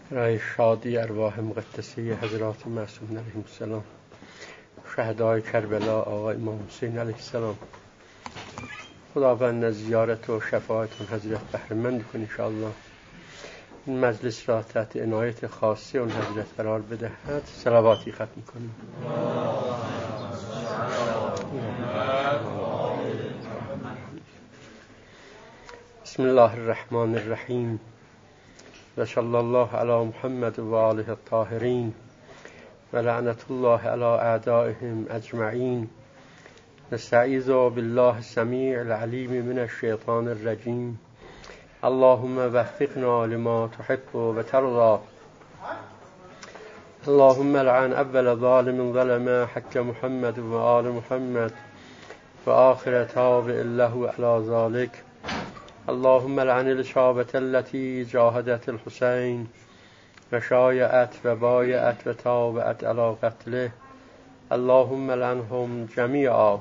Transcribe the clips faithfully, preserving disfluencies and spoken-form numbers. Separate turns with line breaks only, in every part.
رای شادی ارواح مقدسه حضرات معصومین علیهم السلام، شهدای کربلا آقای امام حسین علیه السلام. خداوند از زیارت و شفاعتون حضرت بهره مند کن انشاءالله. این مجلس را تحت عنایت خاصه اون حضرت قرار بدهد. صلواتی ختم کنیم. بسم الله الرحمن الرحیم و صلی الله علی محمد و آله الطاهرین و لعنت الله علی اعدائهم اجمعین. نستعیذ بالله السمیع العلیم من الشیطان الرجیم. اللهم وفقنا لما تحب و ترضى. اللهم لعن اول ظالم ظلم حق محمد و آل محمد و آخر تابع له علی ذلك. اللهم لعن الشعبة التي جاهدت الحسين و شایعت و بایعت و تابعت علی قتله. اللهم لعنهم جمیعا.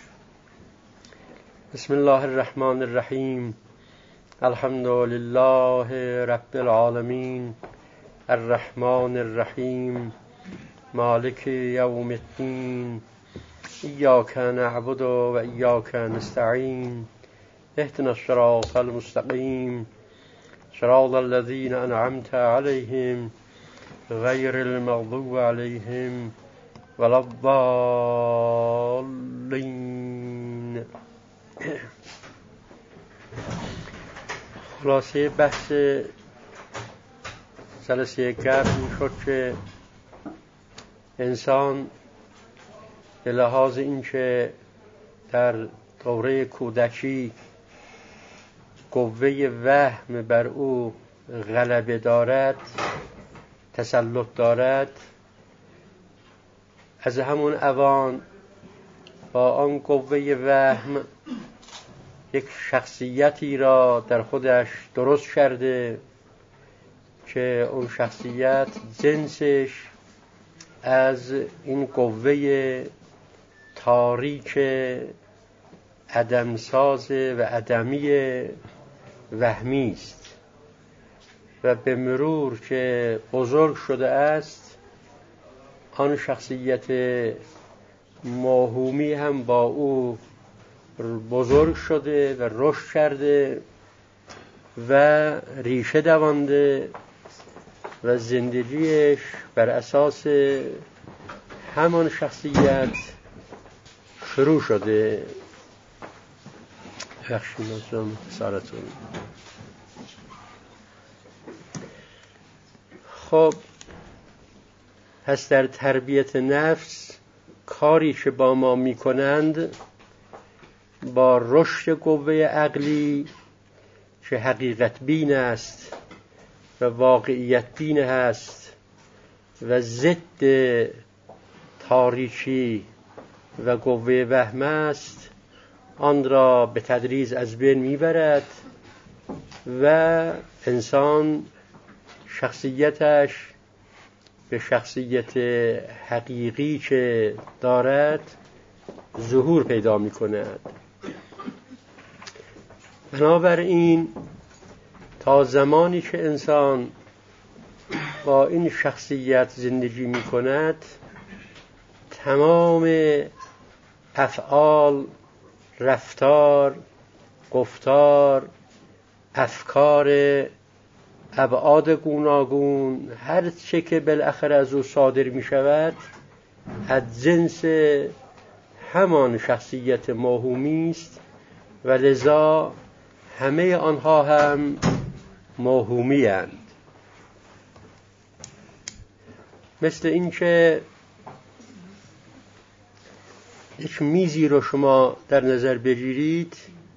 بسم الله الرحمن الرحیم. الحمد لله رب العالمین الرحمن الرحیم مالک یوم الدین. ایاک نعبد و ایاک نستعین. اهدنا الصراط المستقیم صراط الذین انعمت علیهم غیر المغضوب علیهم ولا الضالین. خلاصه بحث جلسه قبل این شد که انسان به لحاظ اینکه در دوره کودکی قوه وهم بر او غلبه دارد، تسلط دارد، از همون اوان با آن قوه وهم یک شخصیتی را در خودش درست کرده که اون شخصیت جنسش از این قوه تاریک عدمساز و عدمی وهمی است و به مرور که بزرگ شده است آن شخصیت موهومی هم با او بزرگ شده و رشد کرده و ریشه دوانده و زندگیش بر اساس همان شخصیت شروع شده. بخشی نظام سارتون. خب پس در تربیت نفس کاری که با ما می کنند با رشد قوه عقلی که حقیقت بین است و واقعیت بین هست و ضد تاریکی و قوه وهم است، آن را به تدریج از بین میبرد و انسان شخصیتش به شخصیت حقیقی که دارد ظهور پیدا میکند. بنابراین تا زمانی که انسان با این شخصیت زندگی میکند تمام افعال، رفتار، گفتار، افکار، ابعاد گوناگون، هر چه که بالاخره از او صادر می شود از جنس همان شخصیت موهومی است و لذا همه آنها هم موهومی اند. مثل این که یک میزی رو شما در نظر بگیرید،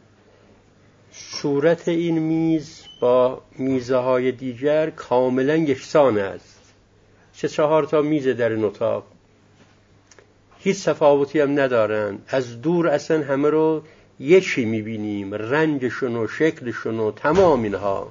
صورت این میز با میزهای دیگر کاملا یکسان است. چه چهار تا میز در این اتاق هیچ تفاوتی هم ندارن. از دور اصلا همه رو یکی میبینیم، رنگشون و شکلشون و تمام اینها.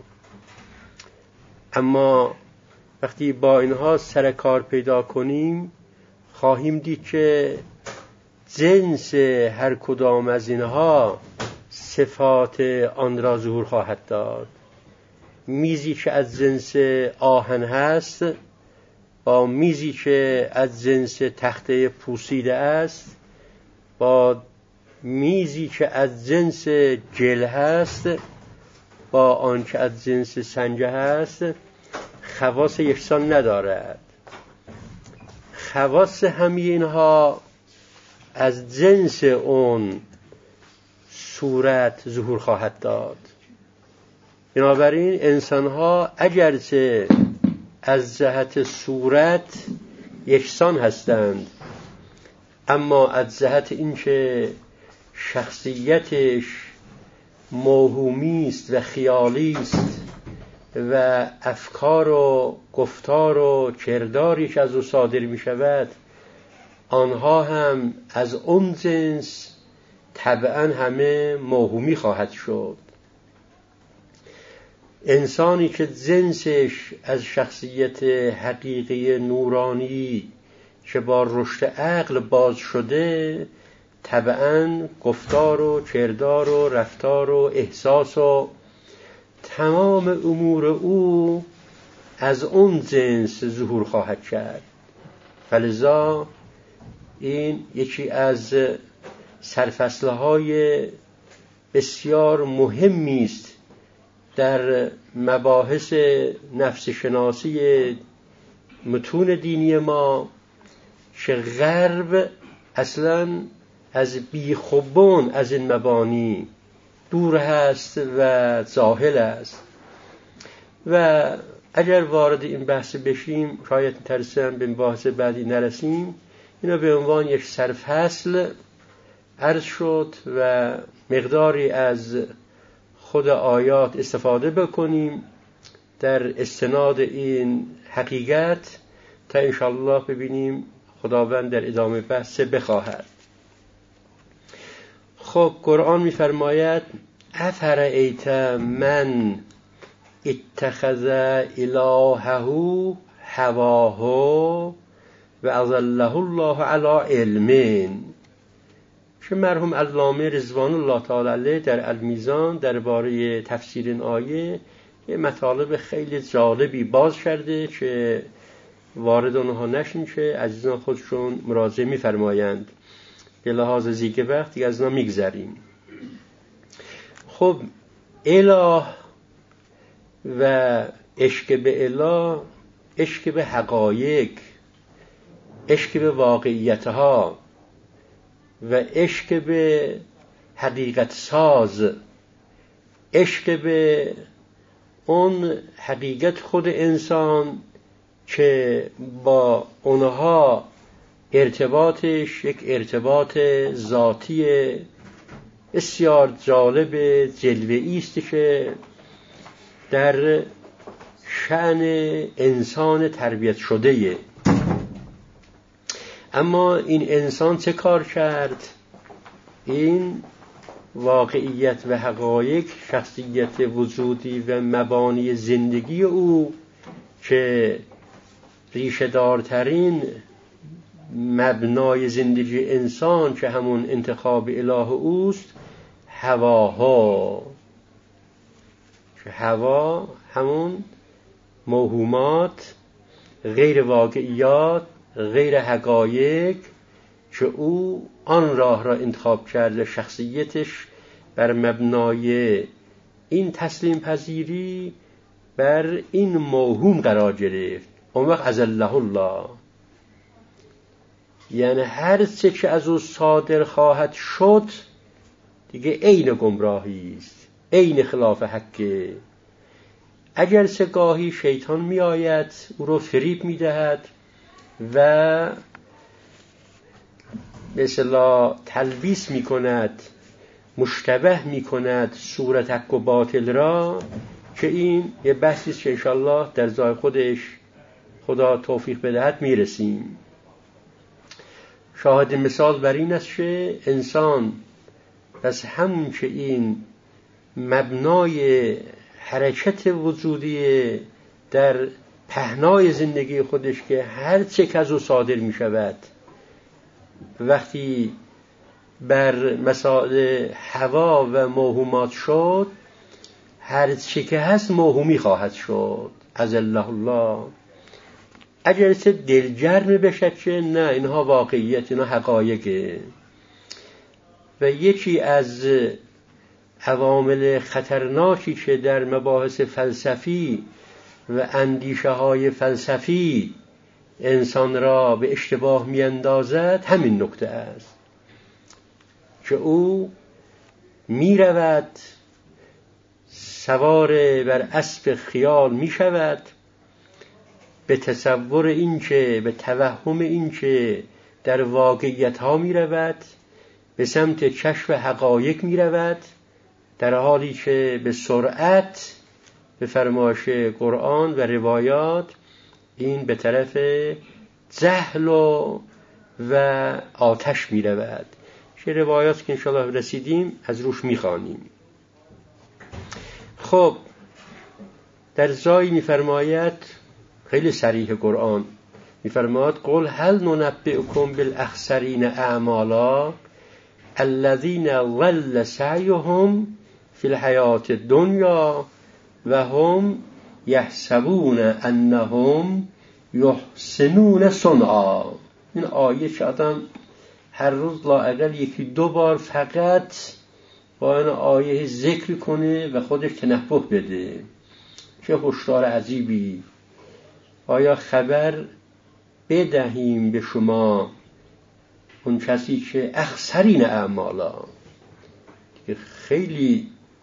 اما وقتی با اینها سر کار پیدا کنیم خواهیم دید که جنس هر کدام از اینها صفات آن را ظهور خواهد داد. میزی که از جنس آهن هست با میزی که از جنس تخته پوسیده است با میزی که از جنس گل هست با آن که از جنس سنجه هست خواص یکسان ندارد. خواص همه اینها از جنس اون صورت ظهور خواهد داد. بنابراین انسان‌ها اگرچه از جهت صورت یکسان هستند، اما از جهت اینکه شخصیتش موهومی است و خیالی است و افکار و گفتار و کرداری که از او صادر می شود آنها هم از اون جنس طبعا همه موهومی خواهد شد. انسانی که جنسش از شخصیت حقیقی نورانی که با رشد عقل باز شده طبعا گفتار و کردار و رفتار و احساس و تمام امور او از اون جنس ظهور خواهد کرد. فلذا این یکی از سرفصلهای بسیار مهمی است در مباحث نفس شناسی متون دینی ما که غرب اصلا از بیخوبون از این مبانی دور هست و جاهل است. و اگر وارد این بحث بشیم شاید ترسم به بحث بعدی نرسیم. اینا به عنوان یک سرفصل عرض شد و مقداری از خود آیات استفاده بکنیم در استناد این حقیقت تا انشاءالله ببینیم خداوند در ادامه بحث بخواهد. خب قرآن می‌فرماید افرأیت من اتخذ الهه هواه و اضله الله علی علم. که مرحوم علامه رضوان الله تعالی علیه در المیزان درباره تفسیر این آیه یه مطالب خیلی جالبی باز کرده که وارد اونها نشین که عزیزان خودشون مراجعه می‌فرمایند. به لحاظ زیگ وقت دیگه از اینا میگذریم. خب اله و عشق به اله، عشق به حقایق، عشق به واقعیتها و عشق به حقیقت ساز، عشق به اون حقیقت خود انسان که با اونها ارتباطش یک ارتباط ذاتی بسیار جالب جلوه‌ای است که در شأن انسان تربیت شده. اما این انسان چه کار کرد؟ این واقعیت و حقایق، شخصیت وجودی و مبانی زندگی او که ریشه دارترین مبنای زندگی انسان که همون انتخاب اله اوست، هواها، که هوا همون موهومات، غیر واقعیات، غیر حقایق که او آن راه را انتخاب کرده، شخصیتش بر مبنای این تسلیم پذیری بر این موهوم قرار گرفت. اون وقت اضله الله، یعنی هر چه که از او صادر خواهد شد دیگه عین گمراهی است، عین خلاف حقه. اگر چه گاهی شیطان می آید او رو فریب می دهد و مثلا تلبیس می کند، مشتبه می کند صورت حق و باطل را، که این یه بحثی است که انشاءالله در جای خودش خدا توفیق بدهد می رسیم. شاهد مثال بر این است که انسان بس همون که این مبنای حرکت وجودی در پهنای زندگی خودش که هر چه که از او صادر می شود وقتی بر مسائل هوا و موهومات شد، هر چی که هست موهومی خواهد شد. اذله الله. اگر چه دلگرم بشه چه نه، اینها واقعیت، اینها حقایقه. و یکی از عوامل خطرناکی که در مباحث فلسفی و اندیشه های فلسفی انسان را به اشتباه می اندازد همین نکته است که او می رود سوار بر اسب خیال می شود، به تصور این که به توهم این که در واقعیت ها می رود، به سمت کشف حقایق می رود، در حالی که به سرعت به فرمایش قرآن و روایات این به طرف جهل و, و آتش می رود. چه روایات که انشاءالله رسیدیم از روش می خوانیم. خب در جایی می فرماید خیلی صریح قرآن می فرماید قل هل ننبئکم بالاخسرین اعمالا الذین ضل سعیهم فی الحیات الدنیا و هم یحسبون انهم یحسنون صنعا. این آیه که آدم هر روز لااقل یکی دو بار فقط با این آیه ذکر کنه و خودش تنبه بده. چه هشدار عجیبی. آیا خبر بدهیم به شما اون کسی که اخسرین اعمالا، که خیلی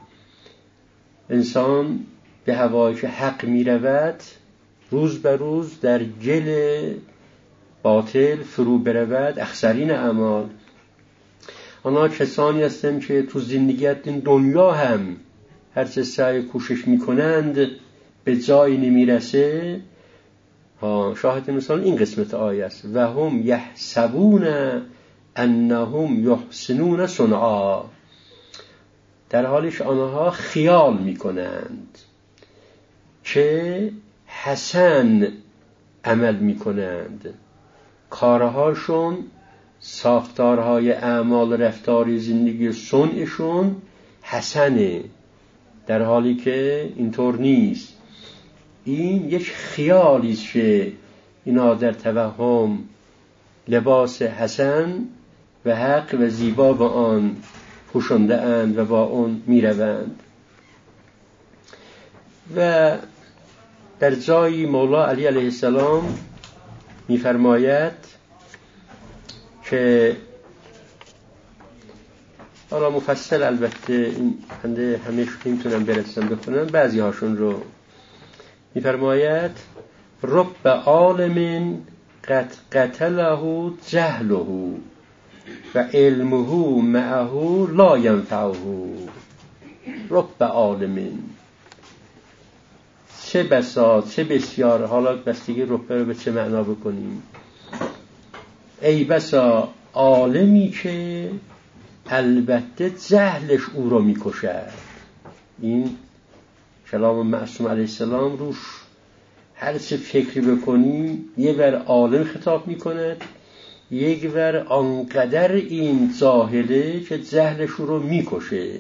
انسان به هوای حق می رود، روز به روز در گل باطل فرو برود. اخسرین اعمال آنها کسانی هستند که تو زندگیت این دنیا هم هر چه سعی کوشش می کنند به جایی نمی رسه. شاهد مثال این قسمت آیه است و هم یحسبون انهم یحسنون صنعا، در حالیش آنها خیال می کنند که حسن عمل می کنند، کارهاشون، ساختارهای اعمال رفتاری زندگی صنعشون حسنه، در حالی که اینطور نیست. این یک خیالی است که اینا در توهم لباس حسن و حق و زیبا با آن پوشنده اند و با آن می روند. و در جایی مولا علی علیه السلام می فرماید که حالا مفصل البته این هنده همیشه نمیتونم برسم بخونم، بعضی هاشون رو می فرماید رب عالم قد قتله جهله و علمه معه لا ينفعه. رب عالم، چه بسا چه بسیار، حالا بستگی ربه رو به چه معنا بکنیم. ای بسا عالمی که البته جهلش او رو میکشد. این کلام معصوم علیه السلام روش هر چه فکری بکنیم یه ور عالم خطاب میکند، یک ور آنقدر این جاهله که جهلش رو میکشه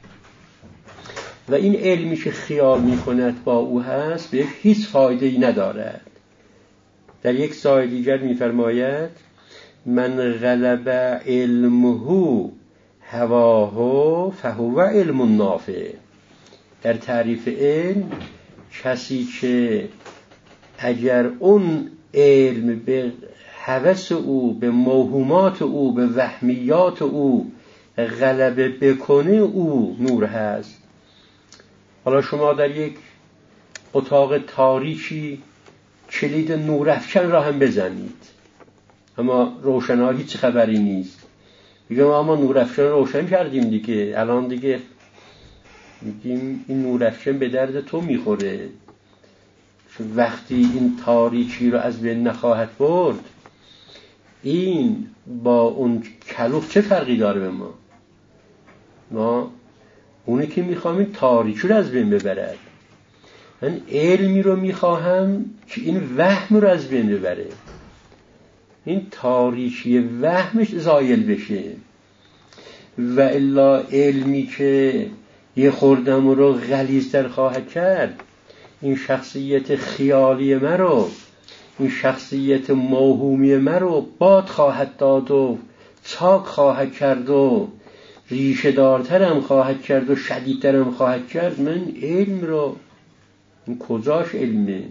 و این علمی که خیال میکند با او هست بهش هیچ فایده ای ندارد. در یک جای دیگر میفرماید من غلب علمه هواه فهو علم نافع. در تعریف علم کسی که اگر اون علم به هوس او، به موهومات او، به وهمیات او غلبه بکنه او نور هست. حالا شما در یک اتاق تاریکی کلید نورافکن را هم بزنید اما روشنایی هیچ خبری نیست. میگم اما نورافکن روشن کردیم دیگه، الان دیگه میگیم این نورافکن به درد تو میخوره. وقتی این تاریکی رو از بین نخواهد برد، این با اون کلوف چه فرقی داره به ما؟ ما اونی که میخوام این تاریکی رو از بین ببرد. من علمی رو میخواهم که این وهم رو از بین ببره، این تاریکی وهمش زایل بشه. و الا علمی که یه خوردم رو غلیظتر خواهد کرد. این شخصیت خیالی من رو، این شخصیت موهومی من رو باد خواهد داد و چاک خواهد کرد و ریشه دارترم خواهد کرد و شدیدترم خواهد کرد. من علم رو، این کجاش علمه؟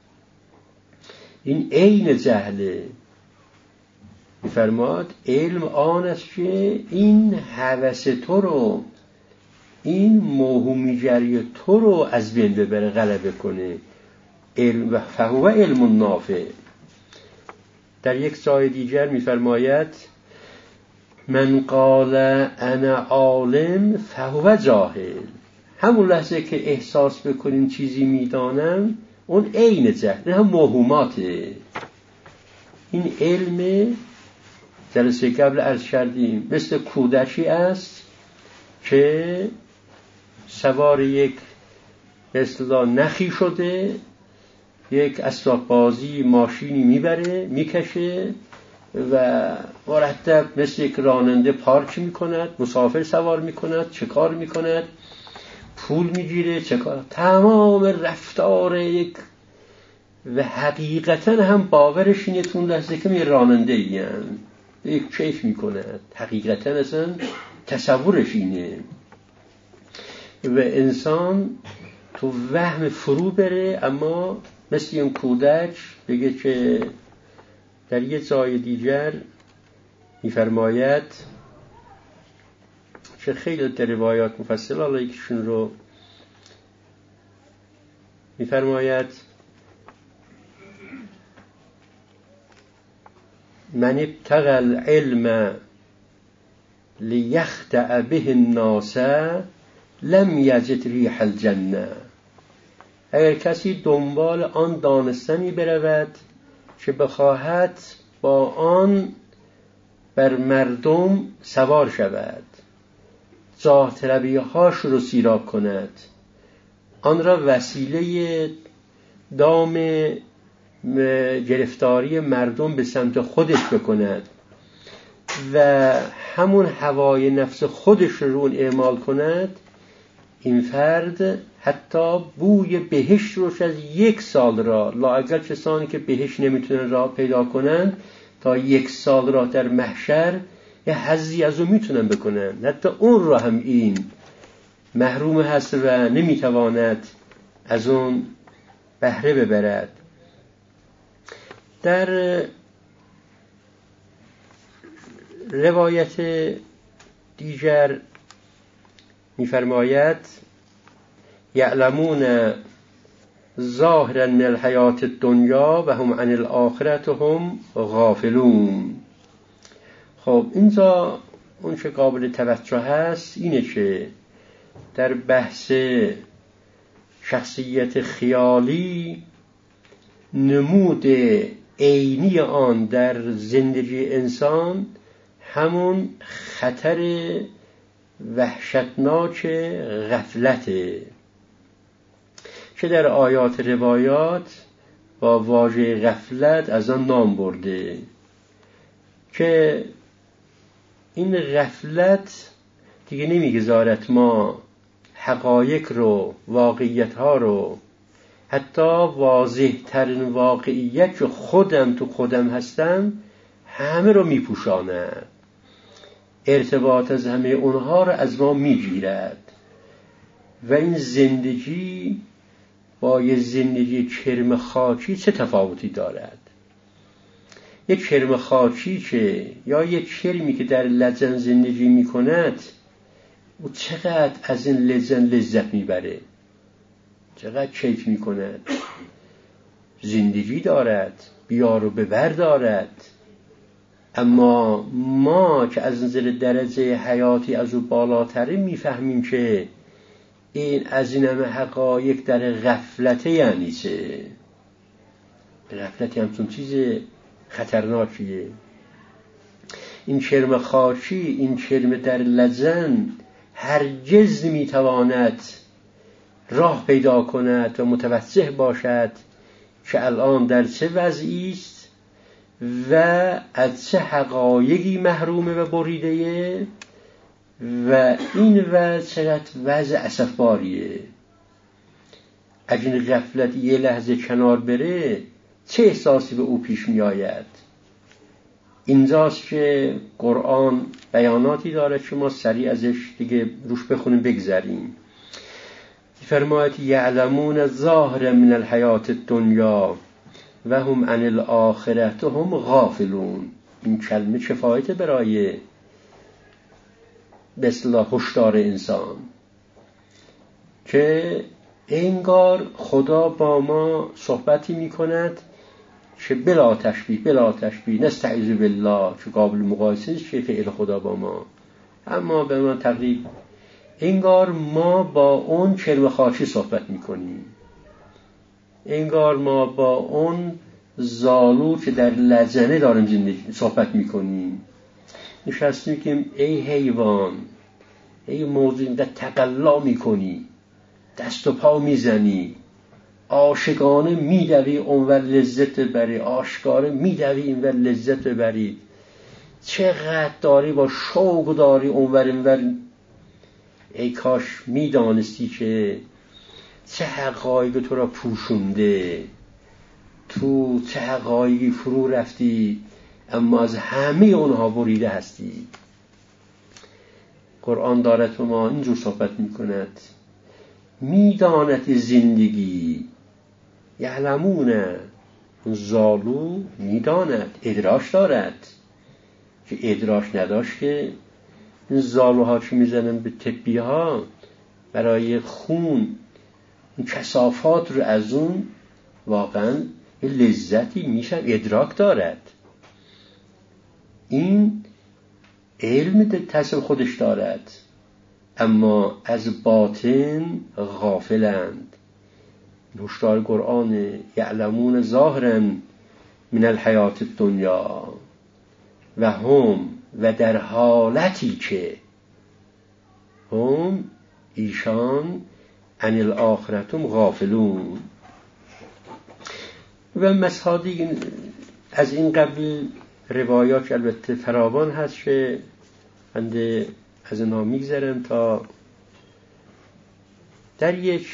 این عین جهله. می‌فرماد علم آن است که این هوس تو رو، این موهومیگری تو رو از بین ببره، غلبه کنه. علم و فهو علم نافع. در یک جای دیگر می‌فرماید من قال انا عالم فهو جاهل. همون لحظه که احساس بکنیم چیزی میدانم، اون عین جهل، هم موهوماته. این علم جلسه قبل عرض کردیم مثل کودکی است که سوار یک به اصطلاح نخی شده، یک اسباب بازی ماشینی میبره میکشه و مرتب مثل یک راننده پارک میکند، مسافر سوار میکند، چه کار میکند، پول میگیره، چه کار، تمام رفتار یک، و حقیقتا هم باورش اینه تون لحظه که می راننده این یک کیف میکند، حقیقتا اصلا تصورش اینه. و انسان تو وهم فرو بره، اما مثل این کودک بگه که در یه جای دیگر میفرماید که خیلی در روایات مفصل، حالا یکیشون رو میفرماید من ابتغى العلم لیخدع به الناس لم یجد ریح الجنه. اگر کسی دنبال آن دانستنی برود که بخواهد با آن بر مردم سوار شود، جاه طلبی هاش رو سیراب کند، آن را وسیله دام گرفتاری مردم به سمت خودش بکند و همون هوای نفس خودش رو اون اعمال کند، این فرد حتی بوی بهشت روش از یک سال را، لااقل کسانی که بهشت نمیتونن راه پیدا کنن، تا یک سال را در محشر یه حظی از اون میتونن بکنن، حتی اون را هم این محروم هست و نمیتواند از اون بهره ببرد. در روایت دیگر می‌فرماید یعلمون ظاهرا من الحیات الدنیا و هم عن الاخرة هم غافلون. خب اینجا اون چه قابل توجه هست اینه که در بحث شخصیت خیالی، نمود عینی آن در زندگی انسان همون خطر وحشتناک غفلته که در آیات روایات با واژه غفلت از آن نام برده، که این غفلت دیگه نمیگذارد ما حقایق رو، واقعیت ها رو، حتی واضح ترین واقعیت که خودم تو خودم هستم همه رو میپوشاند، ارتباط از همه اونها رو از ما میگیرد. و این زندگی با یه زندگی کرم خاکی چه تفاوتی دارد؟ یک کرم خاکی که یا یک کرمی که در لجن زندگی میکند، او چقدر از این لجن لذت میبره، چقدر کیف میکند، زندگی دارد، بیار و ببر دارد. اما ما که از نظر درجه حیاتی از او بالاتره میفهمیم که این از این همه حقایق در غفلته. یعنی چه؟ غفلت همچون چیز خطرناکیه. این کرم خاکی، این کرم در لجن هرگز نمیتواند راه پیدا کند و متوجه باشد که الان در چه وضعی است و از چه حقایقی محرومه و بریده و این وضع چقدر وضع اسفباریه. اگه این غفلت یه لحظه کنار بره چه احساسی به او پیش می آید؟ اینجاست که قرآن بیاناتی داره که ما سریع ازش دیگه روش بخونیم بگذریم. فرماید یعلمون ظاهر من الحیات الدنیا و هم عن الاخرت هم غافلون. این کلمه چه فایده برای به اصطلاح هشدار انسان که انگار خدا با ما صحبتی میکند که بلا تشبیه بلا تشبیه نستعیذ بالله که قابل مقایسه نیست که فعل خدا با ما، اما به من تقریب انگار ما با اون کرم خاچی صحبت میکنیم، انگار ما با اون زالو که در لجنه داریم زندگی صحبت میکنیم. نشستیم که ای حیوان، ای موضوع اینقدر تقلا میکنی، دست و پا میزنی، عاشقانه میدوی اونور لذت ببری، آشکاره میدوی اینور لذت ببری، چقدر داری با شوق داری اونور اینور. ای کاش میدانستی که چه حقایق تو را پوشونده، تو چه حقایقی فرو رفتی اما از همه اونها بریده هستی. قرآن دارد با ما اینجور صحبت میکند. میداند زندگی، یعلمون، زالو میداند، ادراش دارد که ادراش نداشت که این زالوها که میزنن به تپی ها برای خون این کثافات رو از اون واقعا لذتی میشن، ادراک دارد. این علم تصل خودش دارد اما از باطن غافلند. هشدار قرآن یعلمون ظاهرا من الحیات الدنیا و هم، و در حالتی که هم ایشان عن الاخرتم غافلون. و مسادی از این قبل روایات البته فراوان هست که بنده از اینها میگذرم تا در یک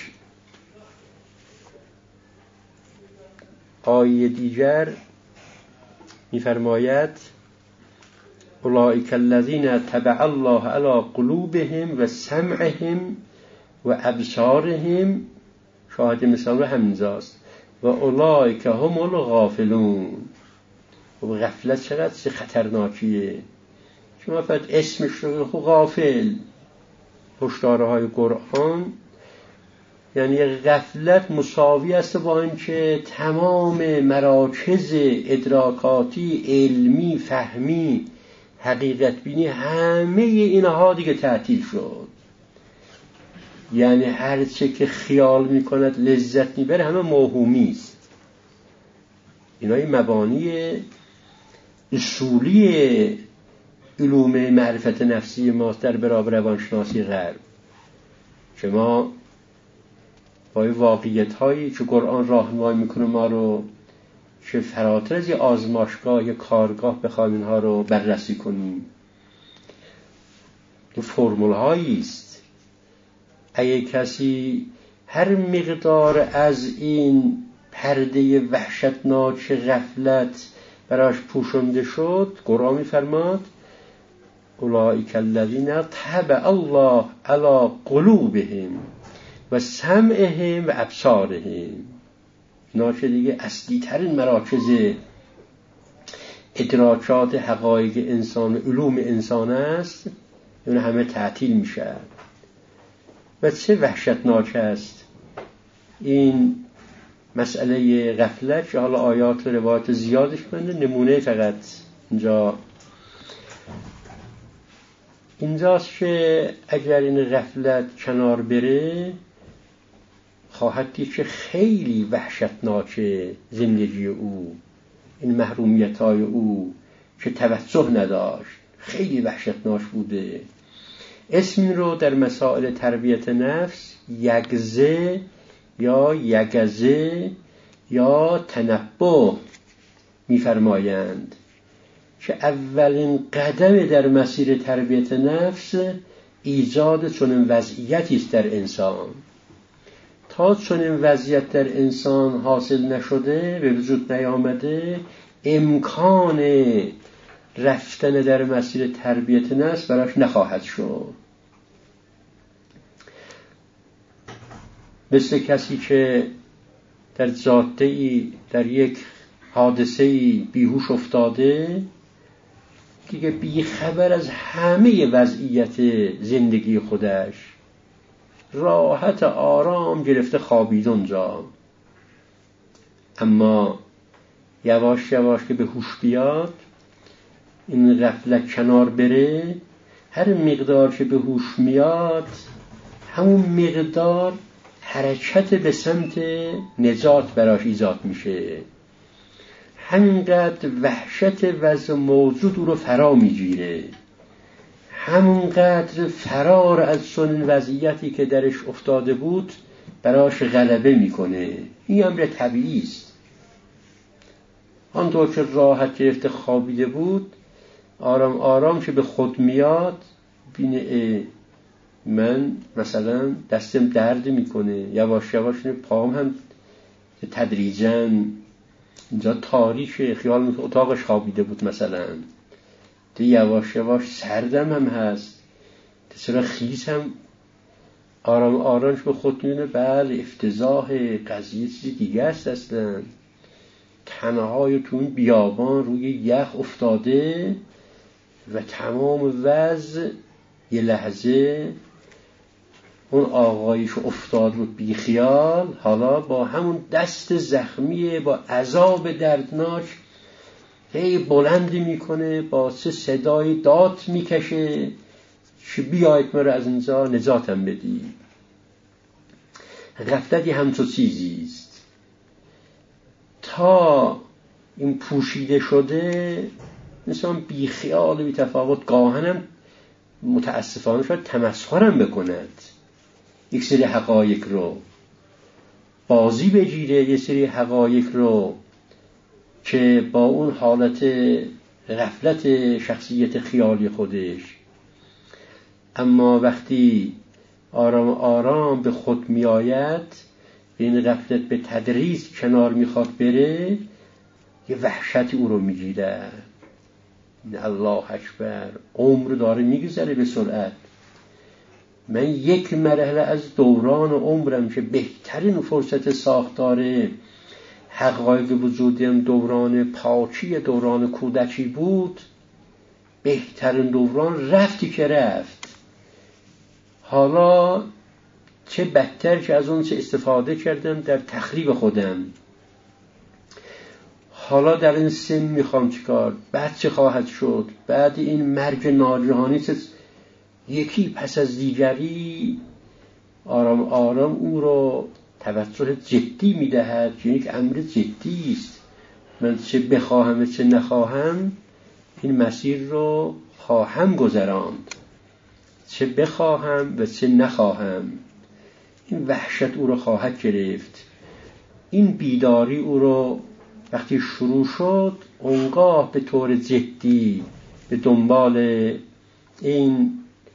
آیه دیگر میفرماید اولئک الذین طبع الله علی قلوبهم و سمعهم و ابصارهم، شاهد مثال همینجاست، و اولئک هم الغافلون. و غفلت چقدر چه خطرناکیه. شما فقط اسمش رو غافل، هشدارهای قرآن یعنی غفلت مساوی است با اینکه تمام مراکز ادراکاتی، علمی، فهمی، حقیقت بینی، همه اینها دیگه تعطیل شد. یعنی هر چه که خیال میکند لذت میبره همه موهومی است. اینای مبانی اصولی علوم معرفت نفسی ماست در برابر روانشناسی غرب، که ما با واقعیت هایی که قرآن راهنمایی میکنه ما رو که فراتر از یه آزمایشگاه یا کارگاه بخوایم اینها رو بررسی کنیم. این فرمول هایی است. اگه کسی هر مقدار از این پرده وحشتناک غفلت براش پوشنده شد، قرآن میفرماد اولئک الذین طبع الله علی قلوبهم و سمعهم و ابصارهم. ناشه دیگه اصلی ترین مراکز ادراکات حقایق انسان، علوم انسان است، اون همه تعطیل میشه. و چه وحشتناک است این مسئله غفلت، که حالا آیات و روایات زیادش کنده، نمونه فقط اینجا اینجاست که اگر این غفلت کنار بره خواهد دید که خیلی وحشتناک زندگی او، این محرومیت های او که توجه نداشت خیلی وحشتناک بوده. اسم این رو در مسائل تربیت نفس یگزه یا یگزه یا تنبه میفرمایند که اولین قدم در مسیر تربیت نفس ایجاد چنین وضعیتی است در انسان. تا چنین وضعیت در انسان حاصل نشده، به وجود نیامده، امکان رفتن در مسیر تربیت نفس براش نخواهد شد. مثل کسی که در جاده‌ای در یک حادثه‌ای بیهوش افتاده، دیگه بی خبر از همه وضعیت زندگی خودش، راحت آرام گرفته خوابیده اونجا. اما یواش یواش که به هوش بیاد، این غفلت کنار بره، هر مقدار که به هوش میاد، همون مقدار حرکت به سمت نجات براش ایجاد میشه. همینقدر وحشت وضع موجود او رو فرا میگیره، همونقدر فرار از چنین وضعیتی که درش افتاده بود براش غلبه میکنه. این امر طبیعی است. آنطور که راحت گرفته خوابیده بود، آرام آرام که به خود میاد، بینه من مثلا دستم درد میکنه، یواش یواش پاهم هم تدریجاً اینجا تاریکه، خیال میکنه اتاقش خوابیده بود مثلا، دی یواش یواش سردم هم هست، چرا خیس هم آرام آرام به خود میونه، بله افتضاح قضیه چیزی دیگه است اصلا. تنهای تو اون بیابان روی یخ افتاده و تمام وضع یه لحظه اون آقایش افتاد رو بیخیال، حالا با همون دست زخمی با عذاب دردناک هی بلند میکنه، با سه صدای داد میکشه که بیایید مرا از اینجا نجاتم بدی. غفلتی همچو چیزی است. تا این پوشیده شده انسان بیخیال بی تفاوت، گاهنم متاسفانه شاید تمسخرم بکند، یک سری حقایق رو بازی بگیره، یک سری حقایق رو که با اون حالت غفلت شخصیت خیالی خودش. اما وقتی آرام آرام به خود می آید، این غفلت به تدریج کنار می خواد بره، یه وحشتی او رو می گیره. الله اکبر، عمر داره می گذره به سرعت. من یک مرحله از دوران عمرم که بهترین فرصت ساختار حقایق وجودیم دوران پاکی، دوران کودکی بود، بهترین دوران رفتی که رفت. حالا چه بدتر که از اون چه استفاده کردم در تخریب خودم. حالا در این سن میخوام چیکار؟ بعد چه خواهد شد؟ بعد این مرگ ناگهانی چه یکی پس از دیگری آرام آرام او رو توجه جدی میدهد که یک امر جدی است. من چه بخواهم و چه نخواهم این مسیر رو خواهم گذراند، چه بخواهم و چه نخواهم. این وحشت او رو خواهد گرفت. این بیداری او رو وقتی شروع شد، اونگاه به طور جدی به دنبال این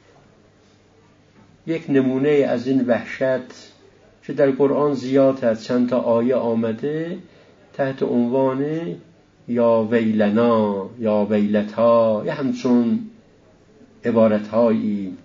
یک نمونه از این وحشت که در قرآن زیاد هست، چند تا آیه آمده تحت عنوان یا ویلنا یا ویلتا، یا همچون عبارتهایی.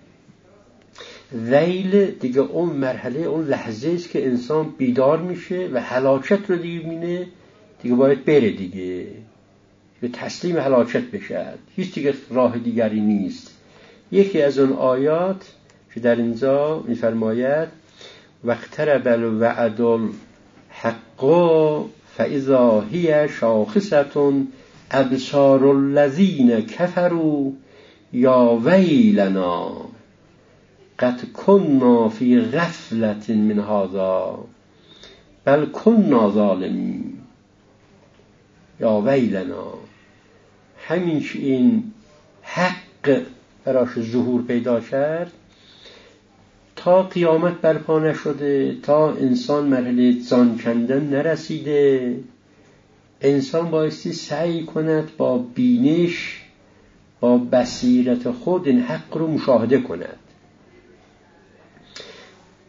ویل دیگه اون مرحله، اون لحظه است که انسان بیدار میشه و هلاکت رو دیگه مینه، دیگه باید بره دیگه، به تسلیم هلاکت بشد، هیچ دیگه راه دیگری نیست. یکی از اون آیات که در اینجا میفرماید واقترب الوعد الحق فاذا هی شاخصة ابصار الذین کفروا یا ویلنا قد کنا فی غفلة من هذا بل کنا ظالمین. یا ویلنا، همین که این حق براش ظهور پیدا کرد، تا قیامت برپا نشده، تا انسان مرحله جان کندن نرسیده، انسان بایستی سعی کند با بینش، با بصیرت خود این حق رو مشاهده کند.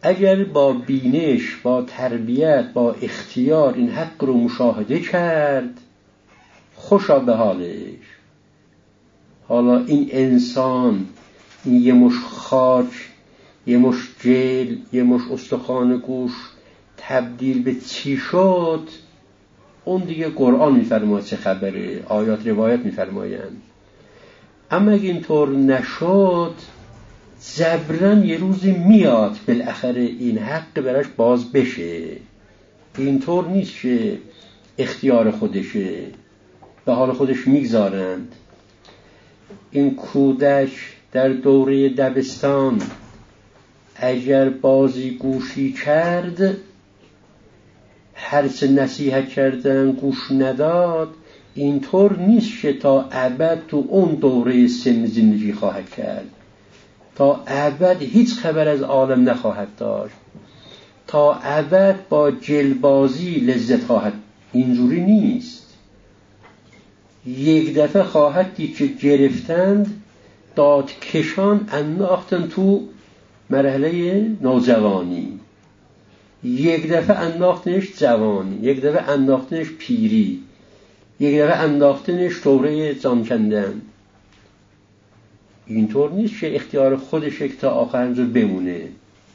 اگر با بینش، با تربیت، با اختیار این حق رو مشاهده کرد، خوشا به حالش. حالا این انسان، این یه مش خاک، یه مش جل، یه مش استخوان گوش تبدیل به چی شد، اون دیگه قرآن میفرماید چه خبره، آیات روایت میفرمایند. اما اگه اینطور نشد، جبران یه روزی میاد بالاخره این حق براش باز بشه. اینطور نیست که اختیار خودشه، به حال خودش میگذارند. این کودک در دوره دبستان اگر بازی گوشی کرد، هر چه نصیحت کردن گوش نداد، اینطور نیست که تا ابد تو اون دوره سن زندگی خواهد کرد، تا ابد هیچ خبر از عالم نخواهد داشت، تا ابد با جلبازی لذت خواهد. اینجوری نیست. یک دفعه خواهد دید که گرفتند، داد کشان انداختن تو مرحله نوجوانی، یک دفعه انداختنش جوانی، یک دفعه انداختنش پیری، یک دفعه انداختنش دوره جان کندن. اینطور نیست که اختیار خودش تا آخر همجور بمونه.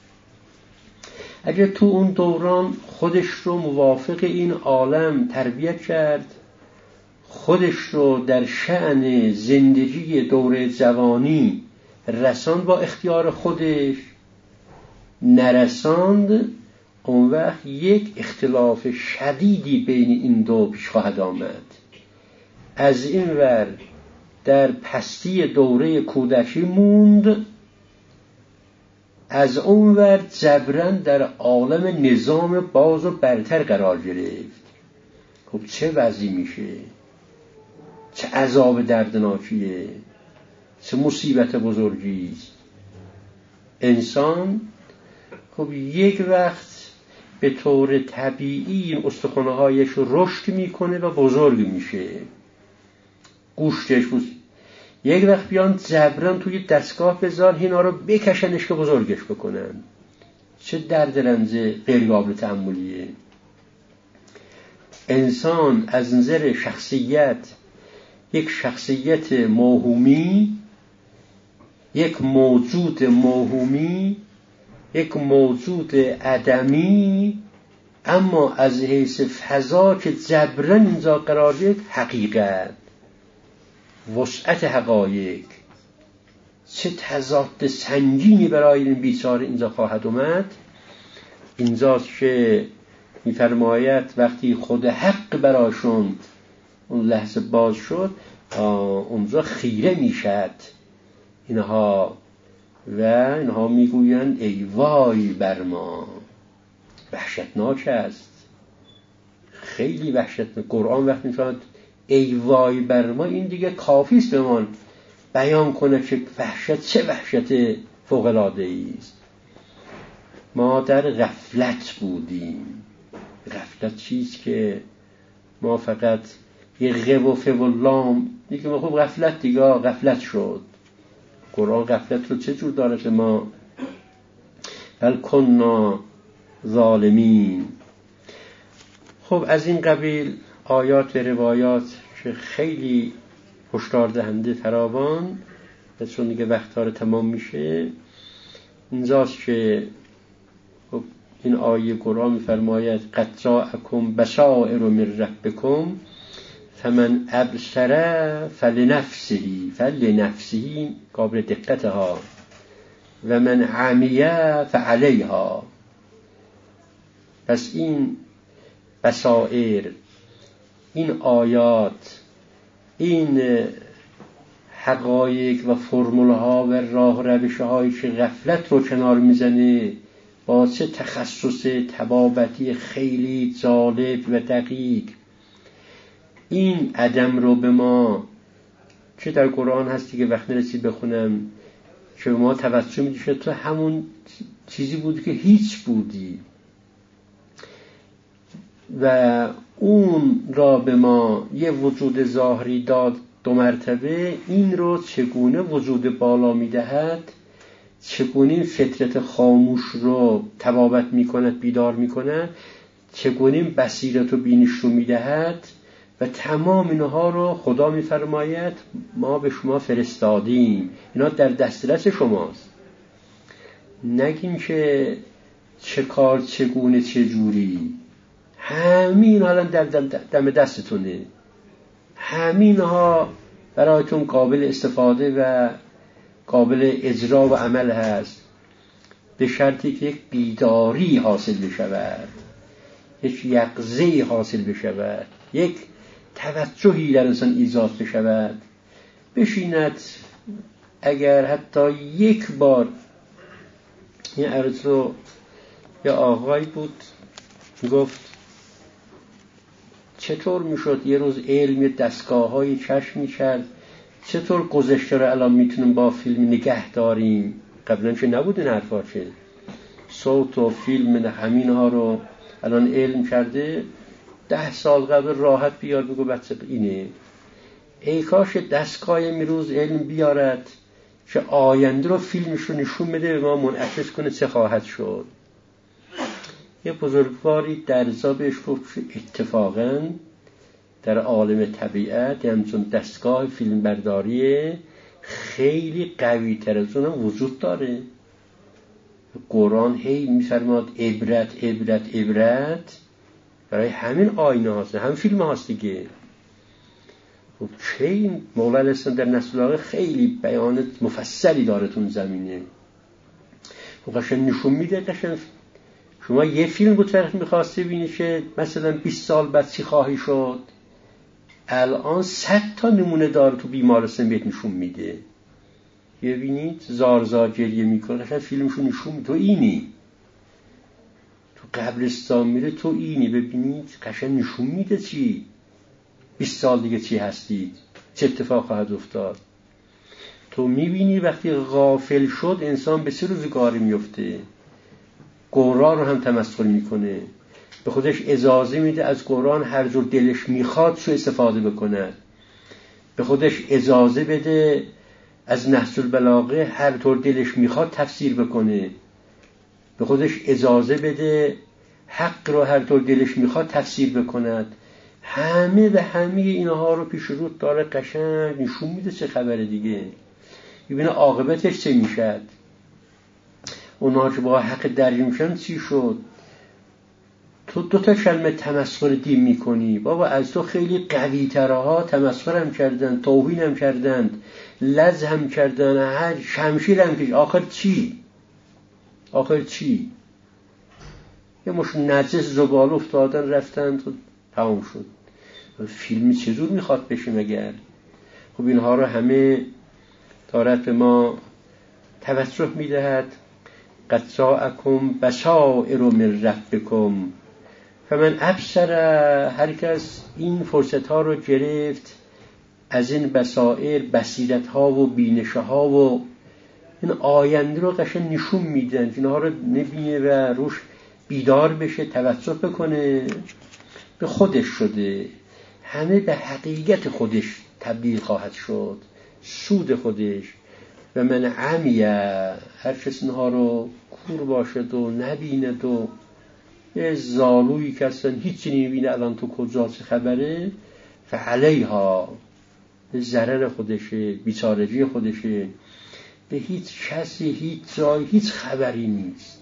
اگر تو اون دوران خودش رو موافق این عالم تربیت کرد، خودش رو در شأن زندگی دوره جوانی رساند با اختیار خودش، نرساند، اون وقت یک اختلاف شدیدی بین این دو پیش خواهد آمد. از این ور در پستی دوره کودکی موند، از اون ور جبران در عالم نظام باز و برتر قرار گرفت. خب چه وضعی میشه؟ چه عذاب دردناکیه، چه مصیبت بزرگی است. انسان خب یک وقت به طور طبیعی این استخوان‌هایش رشد میکنه و بزرگ میشه، گوشتش بود. یک وقت بیان جبران توی دستگاه بذار اینا رو بکشنش که بزرگش بکنن. چه درد رنج غیر قابل تأملیه. انسان از نظر شخصیت یک شخصیت موهومی، یک موجود موهومی، یک موجود عدمی، اما از حیث فضا که جبران اینجا قرار گرفت، حقیقت، وسعت حقایق، چه تضاد سنگینی برای این بیچاره اینجا خواهد اومد. اینجاست که می‌فرماید وقتی خود حق براشون اون لحظه باز شد، اونجا خیره میشد اینها و اینها میگویند ای وای بر ما. وحشتناک است، خیلی وحشتناک. قرآن وقتی میفرماید ای وای بر ما، این دیگه کافی است به ما بیان کنه که وحشت چه وحشت فوق العاده ای است. ما در غفلت بودیم. غفلت چیست که ما فقط یه غب و فب و لام دیگه ما خوب غفلت دیگه غفلت شد. قرآن غفلت رو چه جور داره که ما بل کننا ظالمین. خب از این قبیل آیات و روایات که خیلی هشدار دهنده فراوان، چون دیگه وقت داره تمام میشه. اینجاست که خب این آیه قرآن میفرماید قد جاءکم بصائر من ربکم فمن ابصر فلنفسه فلنفسه قابل دقتها و من عمی فعلیها. پس این بصائر، این آیات، این حقایق و فرمول ها و راه روش هایی که غفلت رو کنار میزنه با چه تخصص طبابتی خیلی جالب و دقیق، این عدم رو به ما چه در قرآن هستی که وقت نرسید بخونم که به ما توجه میدی که تو همون چیزی بودی که هیچ بودی و اون را به ما یه وجود ظاهری داد دو مرتبه. این رو چگونه وجود بالا میدهد چگونه فطرت خاموش رو تبابت میکند، بیدار میکند، چگونه بصیرت و بینش رو میدهد و تمام اینها رو خدا میفرماید ما به شما فرستادیم، اینا در دسترس شماست. نگین که چه کار، چگونه، چه جوری، همین حالا در دم دستتونه، همینها برایتون قابل استفاده و قابل اجرا و عمل هست، به شرطی که یک بیداری حاصل بشود، یک یقظه‌ای حاصل بشود، یک توجهی در انسان ایجاد بشود. بشیند اگر حتی یک بار، این عرض رو یه آقای بود گفت چطور میشد یه روز علم دستگاه های کشف میکرد، چطور گذشته رو الان میتونیم با فیلم نگه داریم؟ قبلا چه نبود این حرفا، چه صوت و فیلم همین ها رو الان علم کرده. ده سال قبل راحت بیار بگو بچه اینه. ای کاش دستگاه میروز علم بیارد که آینده رو فیلمش رو نشون بده به ما منعکس کنه چه خواهد شد. یه بزرگواری در زابش گفت اتفاقاً در عالم طبیعت همچون دستگاه فیلم برداری خیلی قوی تر از اون وجود داره. قرآن هی میفرماد عبرت عبرت عبرت، برای همین آینه هاست، هم فیلم هاست دیگه. خب چه این مولا الاسلام در نسل آقای خیلی بیان مفصلی داره تون زمینه. خب قشن نشون میده، قشن شما یه فیلم بود فرق میخواسته بینی که مثلا بیست سال بعد چی خواهی شد، الان صد تا نمونه داره تو بیمارستان بهت نشون میده. ببینید زار زار گریه میکنه، قشن فیلمشو نشون میده تو اینی، تو قبرستان میره تو اینی، ببینید قشن نشون میده چی بیست سال دیگه چی هستید، چه اتفاق خواهد افتاد. تو میبینی وقتی غافل شد انسان به سه روزگاری میفته. قرآن رو هم تمسخر میکنه، به خودش اجازه میده از قرآن هر جور دلش میخواد سو استفاده بکنه، به خودش اجازه بده از نهج البلاغه هر طور دلش میخواد تفسیر بکنه، به خودش اجازه بده حق رو هر طور دلش میخواد تفسیر بکند. همه و همه اینها رو پیش رو داره قشنگ نشون میده چه خبره دیگه. ببینه عاقبتش چه میشد، اونها که با حق درگیر میشن چی شد. تو دو تا کلمه تمسخر دین میکنی، بابا از تو خیلی قوی ترها تمسخر هم کردن، توهین هم کردن، لز هم کردن، هر شمشیر هم کش، آخر چی؟ آخر چی؟ یه مش نجس زباله افتادن رفتن تو تمام شد. فیلمی چجور میخواد بشه مگر؟ خب اینها رو همه دارد به ما توجه میدهد. قد جاءکم بصائر من ربکم فمن ابصر، هر کس این فرصت ها رو گرفت از این بصائر، بصیرت ها و بینش ها و این آینده رو قشنگ نشون میدن، اینها رو نبینه و روش بیدار بشه، توجه بکنه، به خودش شده، همه به حقیقت خودش تبدیل خواهد شد، سود خودش. و من عمیه، هر کس اینها رو کور باشد و نبیند و یه زالویی که اصلا هیچی نمیبینه الان تو کجا چه خبره، فعلیها، به ضرر خودشه، بیچارگی خودشه، به هیچ کسی هیچ جای هیچ خبری نیست.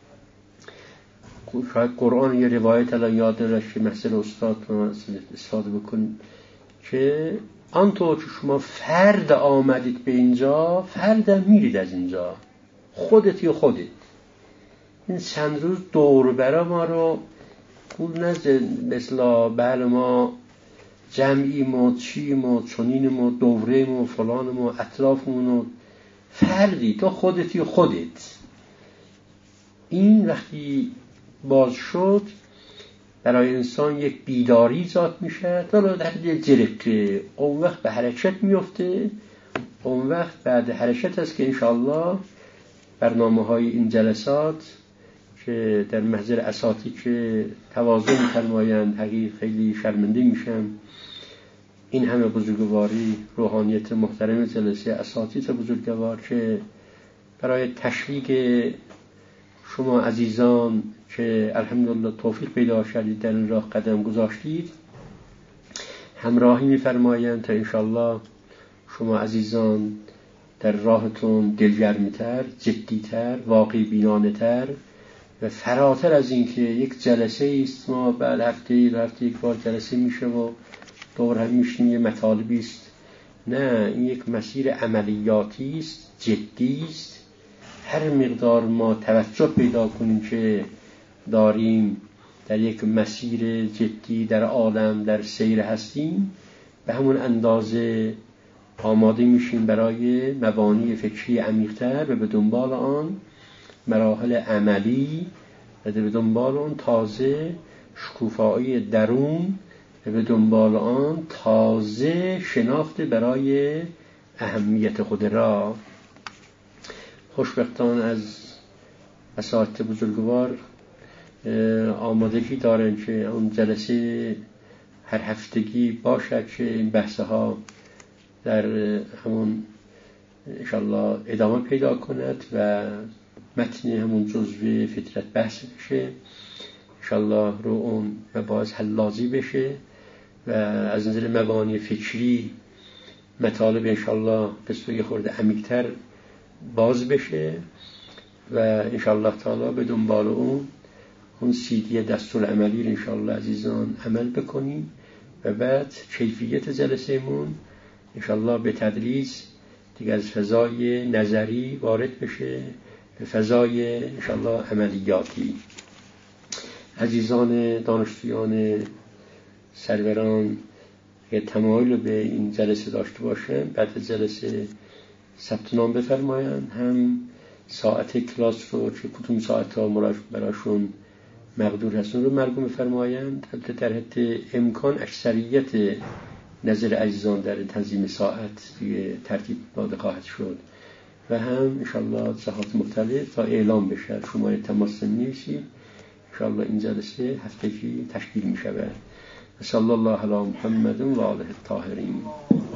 شاید قرآن یه روایت الان یاد نرش که مثل استاد استفاده بکن که آنطور که شما فرد آمدید به اینجا، فرد هم میرید از اینجا، خودت یا خودت. این چند روز دور برا ما رو گول نزد، مثلا بله ما جمعیم و چیم و چنینم و دوریم و فلانم و اطرافمون و فردی، تو خودتی و خودت. این وقتی باز شد برای انسان یک بیداری ایجاد میشه، حالا در جرقه اون وقت به حرکت میفته. اون وقت بعد حرکت است که انشاءالله برنامه های این جلسات که در محضر اساتید که تواضع می‌فرمایند، حقیقی خیلی شرمنده میشم این همه بزرگواری، روحانیت محترم جلسه اساتید بزرگوار که برای تشویق شما عزیزان که الحمدلله توفیق پیدا شدید در این راه قدم گذاشتید همراهی می‌فرمایند تا انشالله شما عزیزان در راهتون دلگرمی‌تر، جدی‌تر، واقعی بینانه‌تر و فراتر از این که یک جلسه است ما بعد هفته هفته یک بار جلسه میشه و دور هم میشیم یه مطالبی است. نه، این یک مسیر عملیاتی است، جدی است. هر مقدار ما توجه پیدا کنیم که داریم در یک مسیر جدی در عالم در سیر هستیم به همون اندازه آماده میشیم برای مبانی فکری عمیق‌تر و به دنبال آن مراحل عملی و به دنبال آن تازه شکوفایی درون و به دنبال آن تازه شناخت برای اهمیت خود را. خوشبختان از اساتید بزرگوار آمادگی دارن که اون جلسه هر هفتگی باشد که این بحثها در همون انشالله ادامه پیدا کند و متن همون جزوه فطرت بحث بشه انشالله رو اون مباحث حلازی بشه و از نظر مبانی فکری مطالب انشالله قصه خورده عمیق‌تر باز بشه و انشالله تعالی به دنبال اون اون سیدی دستورالعملی رو انشالله عزیزان عمل بکنیم و بعد کیفیت جلسه‌مون انشالله به تدریج دیگه از فضای نظری وارد بشه به فضای انشالله عملیاتی. عزیزان دانشجویان سروران که تمایل به این جلسه داشته باشن بعد از جلسه ثبت نام بفرمایند، هم ساعت کلاس رو چه کدوم ساعت ها براشون مقدور هستن رو مرگوم بفرمایند. البته در حد امکان اکثریت نظر عزیزان در تنظیم ساعت دیگه ترتیب داده خواهد شد و هم انشالله جهات مختلف تا اعلام بشه شما تماس نمیشید انشالله این جلسه هفتگی تشکیل می شود. صلی الله علی محمد و آله الطاهرین.